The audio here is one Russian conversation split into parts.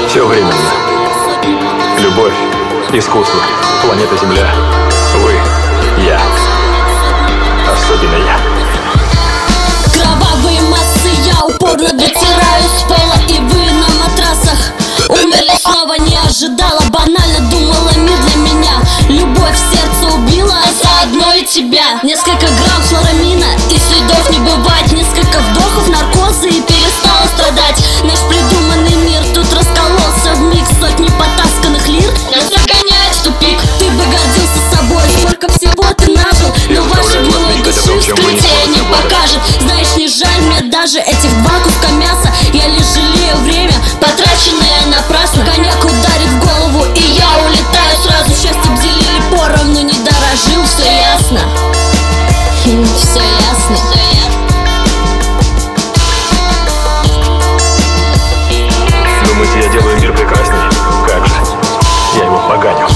Все временно. Любовь, искусство, планета Земля. Вы, я. Особенно я. Кровавые массы я упорно дотираю с пола, и вы на матрасах умерли снова. Не ожидала, банально думала, мир для меня. Любовь в сердце убила, а заодно и тебя. Несколько грамм хлорамина и следов не бывает. Несколько вдохов наркоза и перестала страдать. Наш придуманный мир тут раскололся вмиг. Сотни потасканных лир нас загоняет в тупик. Ты бы гордился собой, сколько всего ты нажил, но вашей гнилой души вскрытие не покажет. Знаешь, не жаль мне даже этих 2 куска мяса. Я лишь жалею время, потраченное напрасно. Коньяк ударит в голову, и я улетаю сразу. Счастьем делили поровну, не дорожил, все ясно. Все ясно. Думаете, я делаю мир прекрасней? Как же? Я его поганил.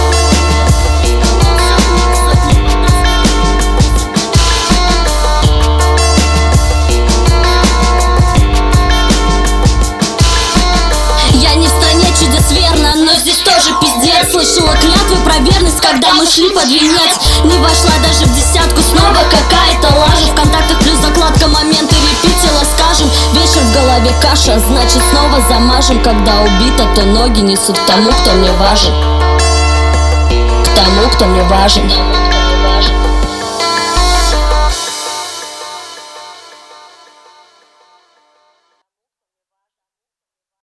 Я не в стране чудес, верно, но здесь тоже пиздец. Слышала клятвы про верность, когда мы шли под венец. Не вошла даже в десятку, снова какая-то лажа. В контактах плюс закладка, моменты репитила, скажем. Вечер в голове каша, значит снова замажем. Когда убита, то ноги несут к тому, кто мне важен. К тому, кто мне важен.